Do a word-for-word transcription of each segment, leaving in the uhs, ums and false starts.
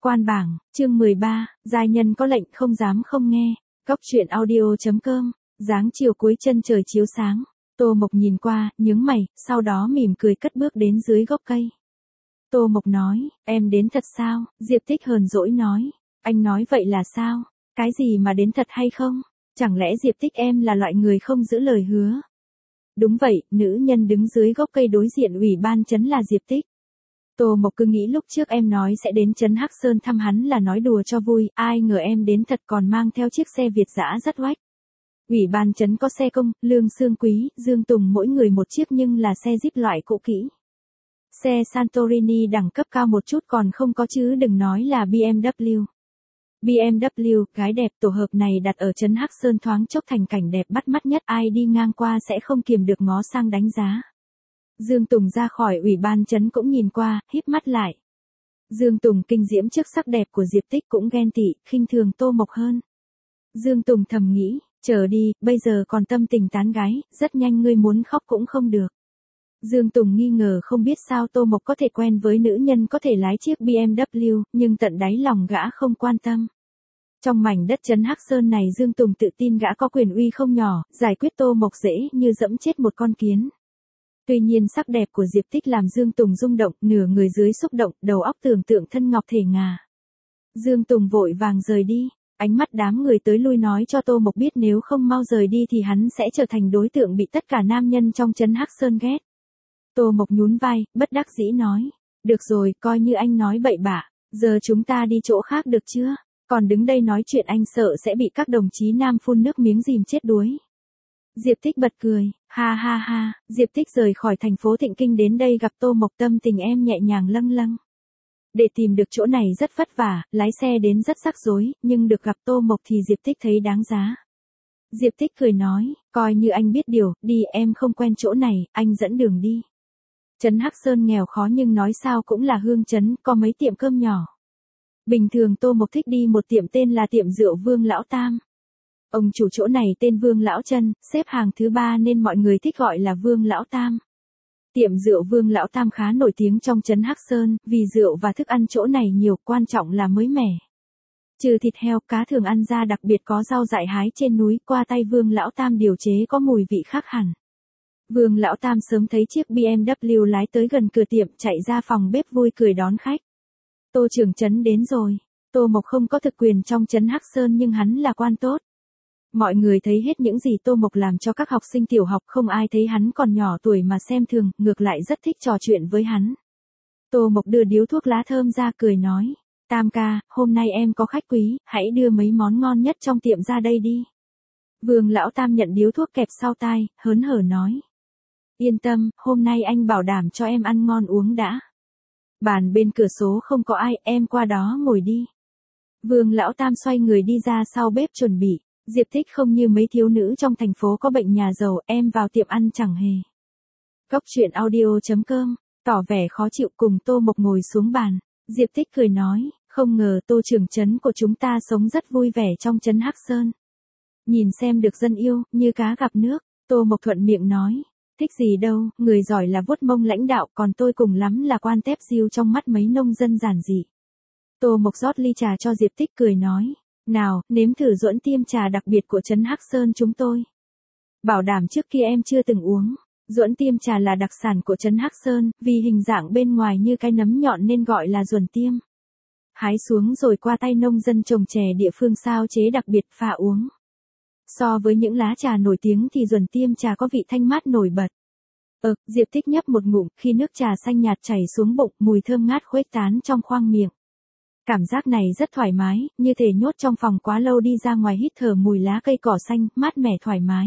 Quan bảng, chương mười ba, giai nhân có lệnh không dám không nghe. Góc truyện audio.com, dáng chiều cuối chân trời chiếu sáng. Tô Mộc nhìn qua, nhướng mày, sau đó mỉm cười cất bước đến dưới gốc cây. Tô Mộc nói, em đến thật sao? Diệp Tích hờn dỗi nói, anh nói vậy là sao? Cái gì mà đến thật hay không? Chẳng lẽ Diệp Tích em là loại người không giữ lời hứa? Đúng vậy, nữ nhân đứng dưới gốc cây đối diện ủy ban trấn là Diệp Tích. Tô Mộc cứ nghĩ lúc trước em nói sẽ đến trấn Hắc Sơn thăm hắn là nói đùa cho vui, ai ngờ em đến thật còn mang theo chiếc xe Việt dã rất oách. Ủy ban trấn có xe công, Lương Xương Quý, Dương Tùng mỗi người một chiếc nhưng là xe Jeep loại cũ kỹ. Xe Santorini đẳng cấp cao một chút còn không có chứ đừng nói là bê em vê. bê em vê, gái đẹp tổ hợp này đặt ở trấn Hắc Sơn thoáng chốc thành cảnh đẹp bắt mắt nhất, ai đi ngang qua sẽ không kiềm được ngó sang đánh giá. Dương Tùng ra khỏi ủy ban trấn cũng nhìn qua, híp mắt lại. Dương Tùng kinh diễm trước sắc đẹp của Diệp Tích cũng ghen tị, khinh thường Tô Mộc hơn. Dương Tùng thầm nghĩ, chờ đi, bây giờ còn tâm tình tán gái, rất nhanh ngươi muốn khóc cũng không được. Dương Tùng nghi ngờ không biết sao Tô Mộc có thể quen với nữ nhân có thể lái chiếc bê em vê, nhưng tận đáy lòng gã không quan tâm. Trong mảnh đất trấn Hắc Sơn này Dương Tùng tự tin gã có quyền uy không nhỏ, giải quyết Tô Mộc dễ như dẫm chết một con kiến. Tuy nhiên sắc đẹp của Diệp Tích làm Dương Tùng rung động, nửa người dưới xúc động, đầu óc tưởng tượng thân ngọc thể ngà. Dương Tùng vội vàng rời đi, ánh mắt đám người tới lui nói cho Tô Mộc biết nếu không mau rời đi thì hắn sẽ trở thành đối tượng bị tất cả nam nhân trong trấn Hắc Sơn ghét. Tô Mộc nhún vai, bất đắc dĩ nói, được rồi, coi như anh nói bậy bạ, giờ chúng ta đi chỗ khác được chưa? Còn đứng đây nói chuyện anh sợ sẽ bị các đồng chí nam phun nước miếng dìm chết đuối. Diệp Tích bật cười, ha ha ha, Diệp Tích rời khỏi thành phố Thịnh Kinh đến đây gặp Tô Mộc tâm tình em nhẹ nhàng lâng lâng. Để tìm được chỗ này rất vất vả, lái xe đến rất rắc rối, nhưng được gặp Tô Mộc thì Diệp Tích thấy đáng giá. Diệp Tích cười nói, coi như anh biết điều, đi em không quen chỗ này, anh dẫn đường đi. Trấn Hắc Sơn nghèo khó nhưng nói sao cũng là hương trấn, có mấy tiệm cơm nhỏ. Bình thường Tô Mộc thích đi một tiệm tên là tiệm rượu Vương Lão Tam. Ông chủ chỗ này tên Vương Lão Chân, xếp hàng thứ ba nên mọi người thích gọi là Vương Lão Tam. Tiệm rượu Vương Lão Tam khá nổi tiếng trong trấn Hắc Sơn, vì rượu và thức ăn chỗ này nhiều, quan trọng là mới mẻ. Trừ thịt heo, cá thường ăn ra đặc biệt có rau dại hái trên núi, qua tay Vương Lão Tam điều chế có mùi vị khác hẳn. Vương Lão Tam sớm thấy chiếc bê em vê lái tới gần cửa tiệm, chạy ra phòng bếp vui cười đón khách. Tô trưởng trấn đến rồi. Tô Mộc không có thực quyền trong trấn Hắc Sơn nhưng hắn là quan tốt. Mọi người thấy hết những gì Tô Mộc làm cho các học sinh tiểu học, không ai thấy hắn còn nhỏ tuổi mà xem thường, ngược lại rất thích trò chuyện với hắn. Tô Mộc đưa điếu thuốc lá thơm ra cười nói, Tam ca, hôm nay em có khách quý, hãy đưa mấy món ngon nhất trong tiệm ra đây đi. Vương Lão Tam nhận điếu thuốc kẹp sau tai, hớn hở nói. Yên tâm, hôm nay anh bảo đảm cho em ăn ngon uống đã. Bàn bên cửa sổ không có ai, em qua đó ngồi đi. Vương Lão Tam xoay người đi ra sau bếp chuẩn bị. Diệp Tích không như mấy thiếu nữ trong thành phố có bệnh nhà giàu, em vào tiệm ăn chẳng hề. Góc truyện audio.com, tỏ vẻ khó chịu cùng Tô Mộc ngồi xuống bàn. Diệp Tích cười nói, không ngờ Tô trưởng trấn của chúng ta sống rất vui vẻ trong trấn Hắc Sơn. Nhìn xem được dân yêu, như cá gặp nước. Tô Mộc thuận miệng nói, thích gì đâu, người giỏi là vuốt mông lãnh đạo, còn tôi cùng lắm là quan tép diêu trong mắt mấy nông dân giản dị. Tô Mộc rót ly trà cho Diệp Tích cười nói, nào, nếm thử duẫn tiêm trà đặc biệt của trấn Hắc Sơn chúng tôi. Bảo đảm trước kia em chưa từng uống. Duẫn tiêm trà là đặc sản của trấn Hắc Sơn, vì hình dạng bên ngoài như cái nấm nhọn nên gọi là duẩn tiêm. Hái xuống rồi qua tay nông dân trồng chè địa phương sao chế đặc biệt pha uống. So với những lá trà nổi tiếng thì duẩn tiêm trà có vị thanh mát nổi bật. Ờ, Diệp Tích nhấp một ngụm, khi nước trà xanh nhạt chảy xuống bụng, mùi thơm ngát khuếch tán trong khoang miệng. Cảm giác này rất thoải mái, như thể nhốt trong phòng quá lâu đi ra ngoài hít thở mùi lá cây cỏ xanh, mát mẻ thoải mái.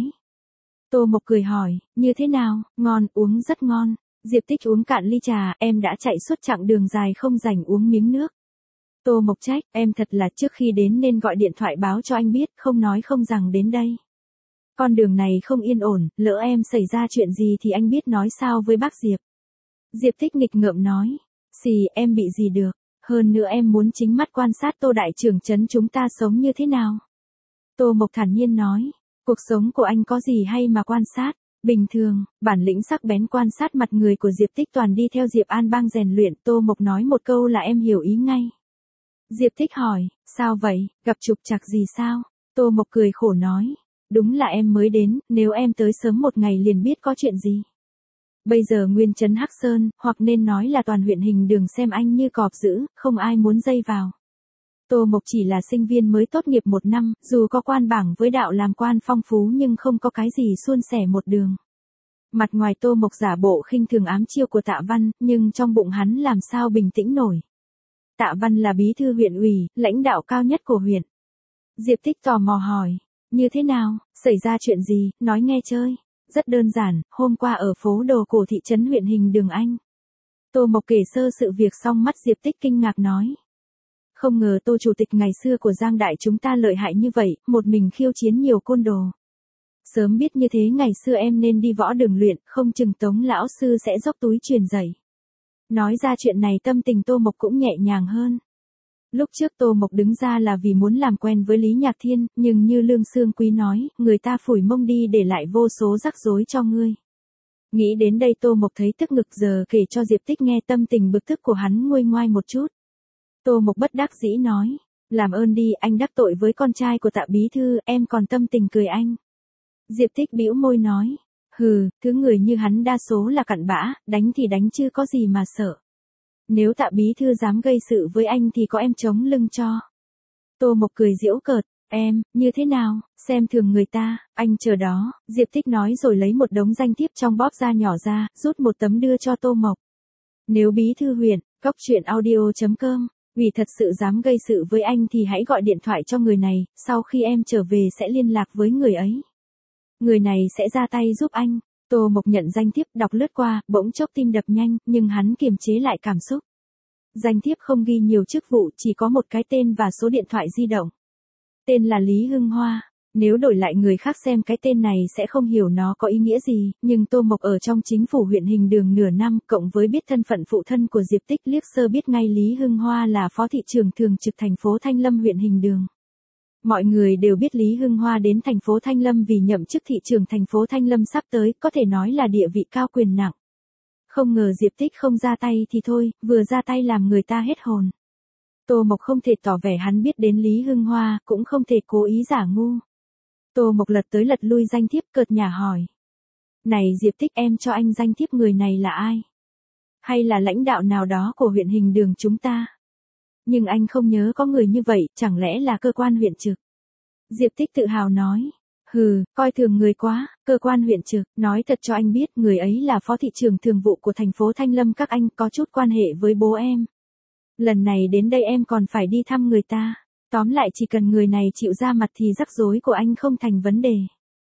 Tô Mộc cười hỏi, như thế nào, ngon, uống rất ngon. Diệp Tích uống cạn ly trà, em đã chạy suốt chặng đường dài không rảnh uống miếng nước. Tô Mộc trách, em thật là trước khi đến nên gọi điện thoại báo cho anh biết, không nói không rằng đến đây. Con đường này không yên ổn, lỡ em xảy ra chuyện gì thì anh biết nói sao với bác Diệp. Diệp Tích nghịch ngợm nói, xì, em bị gì được. Hơn nữa em muốn chính mắt quan sát Tô đại trưởng trấn chúng ta sống như thế nào. Tô Mộc thản nhiên nói, cuộc sống của anh có gì hay mà quan sát, bình thường, bản lĩnh sắc bén quan sát mặt người của Diệp Tích toàn đi theo Diệp An Bang rèn luyện. Tô Mộc nói một câu là em hiểu ý ngay. Diệp Tích hỏi, sao vậy, gặp trục trặc gì sao? Tô Mộc cười khổ nói, đúng là em mới đến, nếu em tới sớm một ngày liền biết có chuyện gì. Bây giờ nguyên trấn Hắc Sơn, hoặc nên nói là toàn huyện Hình Đường xem anh như cọp dữ, không ai muốn dây vào. Tô Mộc chỉ là sinh viên mới tốt nghiệp một năm, dù có quan bảng với đạo làm quan phong phú nhưng không có cái gì suôn sẻ một đường. Mặt ngoài Tô Mộc giả bộ khinh thường ám chiêu của Tạ Văn, nhưng trong bụng hắn làm sao bình tĩnh nổi. Tạ Văn là bí thư huyện ủy, lãnh đạo cao nhất của huyện. Diệp Tích tò mò hỏi, như thế nào, xảy ra chuyện gì, nói nghe chơi. Rất đơn giản, hôm qua ở phố đồ cổ thị trấn huyện Hình Đường anh. Tô Mộc kể sơ sự việc xong mắt Diệp Tích kinh ngạc nói. Không ngờ Tô chủ tịch ngày xưa của Giang Đại chúng ta lợi hại như vậy, một mình khiêu chiến nhiều côn đồ. Sớm biết như thế ngày xưa em nên đi võ đường luyện, không chừng Tống lão sư sẽ dốc túi truyền dạy. Nói ra chuyện này tâm tình Tô Mộc cũng nhẹ nhàng hơn. Lúc trước Tô Mộc đứng ra là vì muốn làm quen với Lý Nhạc Thiên, nhưng như Lương Sương Quý nói, người ta phủi mông đi để lại vô số rắc rối cho ngươi. Nghĩ đến đây Tô Mộc thấy tức ngực, giờ kể cho Diệp Tích nghe tâm tình bực tức của hắn nguôi ngoai một chút. Tô Mộc bất đắc dĩ nói, làm ơn đi, anh đắc tội với con trai của Tạ bí thư, em còn tâm tình cười anh. Diệp Tích bĩu môi nói, hừ, thứ người như hắn đa số là cặn bã, đánh thì đánh chứ có gì mà sợ. Nếu Tạ bí thư dám gây sự với anh thì có em chống lưng cho. Tô Mộc cười giễu cợt, em, như thế nào, xem thường người ta, anh chờ đó, Diệp Tích nói rồi lấy một đống danh thiếp trong bóp da nhỏ ra, rút một tấm đưa cho Tô Mộc. Nếu bí thư huyện, cóc truyện audio chấm com, vì thật sự dám gây sự với anh thì hãy gọi điện thoại cho người này, sau khi em trở về sẽ liên lạc với người ấy. Người này sẽ ra tay giúp anh. Tô Mộc nhận danh thiếp, đọc lướt qua, bỗng chốc tim đập nhanh, nhưng hắn kiềm chế lại cảm xúc. Danh thiếp không ghi nhiều chức vụ, chỉ có một cái tên và số điện thoại di động. Tên là Lý Hưng Hoa. Nếu đổi lại người khác xem cái tên này sẽ không hiểu nó có ý nghĩa gì, nhưng Tô Mộc ở trong chính phủ huyện Hình Đường nửa năm, cộng với biết thân phận phụ thân của Diệp Tích, liếc sơ biết ngay Lý Hưng Hoa là phó thị trưởng thường trực thành phố Thanh Lâm huyện Hình Đường. Mọi người đều biết Lý Hưng Hoa đến thành phố Thanh Lâm vì nhậm chức thị trưởng thành phố Thanh Lâm sắp tới, có thể nói là địa vị cao quyền nặng. Không ngờ Diệp Tích không ra tay thì thôi, vừa ra tay làm người ta hết hồn. Tô Mộc không thể tỏ vẻ hắn biết đến Lý Hưng Hoa, cũng không thể cố ý giả ngu. Tô Mộc lật tới lật lui danh thiếp, cợt nhả hỏi. Này Diệp Tích, em cho anh danh thiếp người này là ai? Hay là lãnh đạo nào đó của huyện Hình Đường chúng ta? Nhưng anh không nhớ có người như vậy, chẳng lẽ là cơ quan huyện trực? Diệp Tích tự hào nói. Hừ, coi thường người quá, cơ quan huyện trực, nói thật cho anh biết, người ấy là phó thị trưởng thường vụ của thành phố Thanh Lâm các anh, có chút quan hệ với bố em. Lần này đến đây em còn phải đi thăm người ta. Tóm lại chỉ cần người này chịu ra mặt thì rắc rối của anh không thành vấn đề.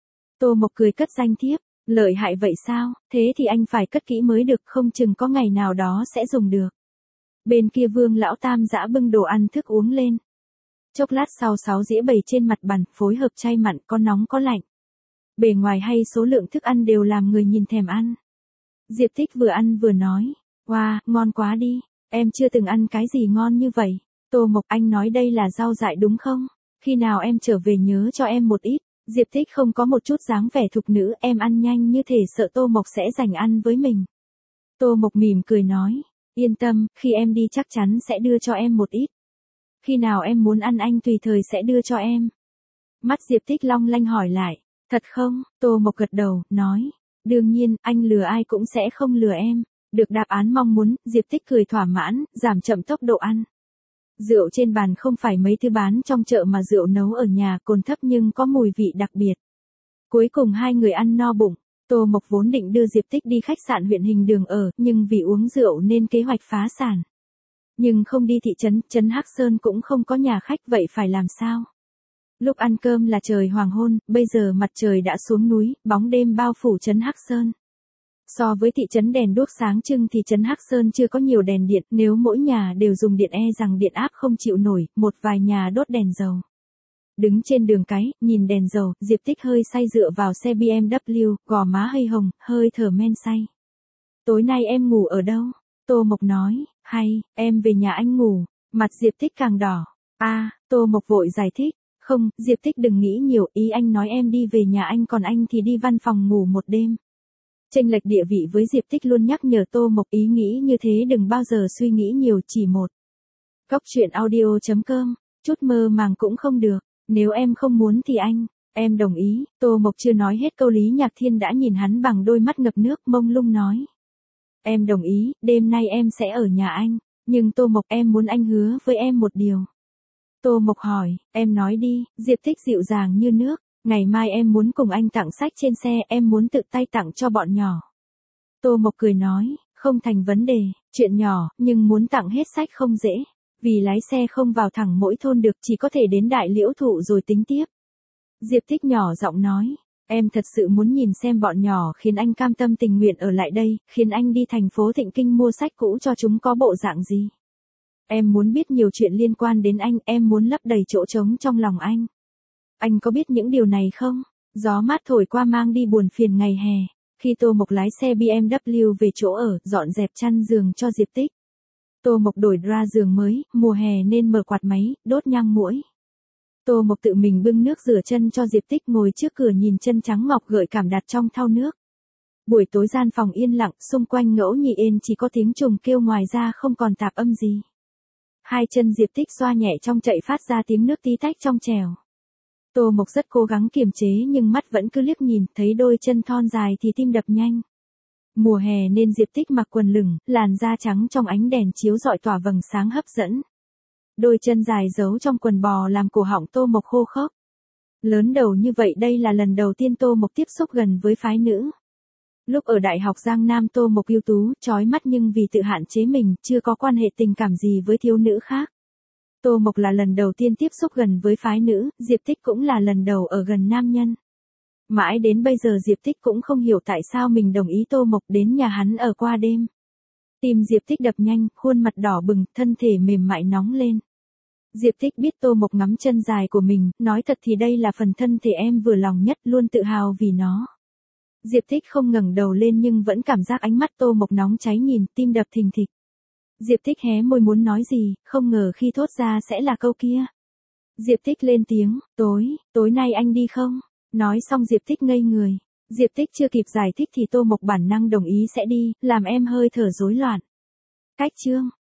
Tô Mộc cười cất danh thiếp, lợi hại vậy sao, thế thì anh phải cất kỹ mới được, không chừng có ngày nào đó sẽ dùng được. Bên kia Vương lão tam dã bưng đồ ăn thức uống lên. Chốc lát sau sáu dĩa bày trên mặt bàn, phối hợp chay mặn, có nóng có lạnh. Bề ngoài hay số lượng thức ăn đều làm người nhìn thèm ăn. Diệp Tích vừa ăn vừa nói, wow, ngon quá đi, em chưa từng ăn cái gì ngon như vậy. Tô Mộc, anh nói đây là rau dại đúng không? Khi nào em trở về nhớ cho em một ít. Diệp Tích không có một chút dáng vẻ thục nữ, em ăn nhanh như thể sợ Tô Mộc sẽ giành ăn với mình. Tô Mộc mỉm cười nói, yên tâm, khi em đi chắc chắn sẽ đưa cho em một ít. Khi nào em muốn ăn anh tùy thời sẽ đưa cho em. Mắt Diệp Tích long lanh hỏi lại, thật không? Tô Mộc gật đầu, nói, đương nhiên, anh lừa ai cũng sẽ không lừa em. Được đáp án mong muốn, Diệp Tích cười thỏa mãn, giảm chậm tốc độ ăn. Rượu trên bàn không phải mấy thứ bán trong chợ mà rượu nấu ở nhà, cồn thấp nhưng có mùi vị đặc biệt. Cuối cùng hai người ăn no bụng. Tô Mộc vốn định đưa Diệp Tích đi khách sạn huyện Hình Đường ở, nhưng vì uống rượu nên kế hoạch phá sản. Nhưng không đi thị trấn, trấn Hắc Sơn cũng không có nhà khách, vậy phải làm sao? Lúc ăn cơm là trời hoàng hôn, bây giờ mặt trời đã xuống núi, bóng đêm bao phủ trấn Hắc Sơn. So với thị trấn đèn đuốc sáng trưng thì trấn Hắc Sơn chưa có nhiều đèn điện, nếu mỗi nhà đều dùng điện e rằng điện áp không chịu nổi, một vài nhà đốt đèn dầu. Đứng trên đường cái, nhìn đèn dầu, Diệp Tích hơi say dựa vào xe bê em vê, gò má hơi hồng, hơi thở men say. Tối nay em ngủ ở đâu? Tô Mộc nói, hay, em về nhà anh ngủ. Mặt Diệp Tích càng đỏ. A, à, Tô Mộc vội giải thích. Không, Diệp Tích đừng nghĩ nhiều, ý anh nói em đi về nhà anh còn anh thì đi văn phòng ngủ một đêm. Chênh lệch địa vị với Diệp Tích luôn nhắc nhở Tô Mộc, ý nghĩ như thế đừng bao giờ suy nghĩ nhiều, chỉ một. Cóc truyện audio chấm com, chút mơ màng cũng không được, nếu em không muốn thì anh, em đồng ý. Tô Mộc chưa nói hết câu Lý Nhạc Thiên đã nhìn hắn bằng đôi mắt ngập nước mông lung nói. Em đồng ý, đêm nay em sẽ ở nhà anh, nhưng Tô Mộc em muốn anh hứa với em một điều. Tô Mộc hỏi, em nói đi. Diệp Tích dịu dàng như nước, ngày mai em muốn cùng anh tặng sách trên xe, em muốn tự tay tặng cho bọn nhỏ. Tô Mộc cười nói, không thành vấn đề, chuyện nhỏ, nhưng muốn tặng hết sách không dễ, vì lái xe không vào thẳng mỗi thôn được, chỉ có thể đến Đại Liễu Thụ rồi tính tiếp. Diệp Tích nhỏ giọng nói, em thật sự muốn nhìn xem bọn nhỏ khiến anh cam tâm tình nguyện ở lại đây, khiến anh đi thành phố Thịnh Kinh mua sách cũ cho chúng có bộ dạng gì. Em muốn biết nhiều chuyện liên quan đến anh, em muốn lấp đầy chỗ trống trong lòng anh. Anh có biết những điều này không? Gió mát thổi qua mang đi buồn phiền ngày hè. Khi Tô Mộc lái xe bê em vê về chỗ ở, dọn dẹp chăn giường cho Diệp Tích. Tô Mộc đổi dra giường mới, mùa hè nên mở quạt máy, đốt nhang muỗi. Tô Mộc tự mình bưng nước rửa chân cho Diệp Tích ngồi trước cửa nhìn chân trắng ngọc gợi cảm đặt trong thau nước. Buổi tối gian phòng yên lặng, xung quanh ngẫu nhiên chỉ có tiếng trùng kêu, ngoài ra không còn tạp âm gì. Hai chân Diệp Tích xoa nhẹ trong chậy phát ra tiếng nước tí tách trong trèo. Tô Mộc rất cố gắng kiềm chế nhưng mắt vẫn cứ liếc nhìn, thấy đôi chân thon dài thì tim đập nhanh. Mùa hè nên Diệp Tích mặc quần lửng, làn da trắng trong ánh đèn chiếu rọi tỏa vầng sáng hấp dẫn. Đôi chân dài giấu trong quần bò làm cổ họng Tô Mộc khô khốc. Lớn đầu như vậy đây là lần đầu tiên Tô Mộc tiếp xúc gần với phái nữ. Lúc ở Đại học Giang Nam Tô Mộc ưu tú, chói mắt nhưng vì tự hạn chế mình, chưa có quan hệ tình cảm gì với thiếu nữ khác. Tô Mộc là lần đầu tiên tiếp xúc gần với phái nữ, Diệp Tích cũng là lần đầu ở gần nam nhân. Mãi đến bây giờ Diệp Tích cũng không hiểu tại sao mình đồng ý Tô Mộc đến nhà hắn ở qua đêm. Tim Diệp Tích đập nhanh, khuôn mặt đỏ bừng, thân thể mềm mại nóng lên. Diệp Tích biết Tô Mộc ngắm chân dài của mình, nói thật thì đây là phần thân thể em vừa lòng nhất, luôn tự hào vì nó. Diệp Tích không ngẩng đầu lên nhưng vẫn cảm giác ánh mắt Tô Mộc nóng cháy nhìn, tim đập thình thịch. Diệp Tích hé môi muốn nói gì, không ngờ khi thốt ra sẽ là câu kia. Diệp Tích lên tiếng, tối, tối nay anh đi không? Nói xong Diệp Tích ngây người. Diệp Tích chưa kịp giải thích thì Tô Mộc bản năng đồng ý sẽ đi, làm em hơi thở rối loạn. Cách chương.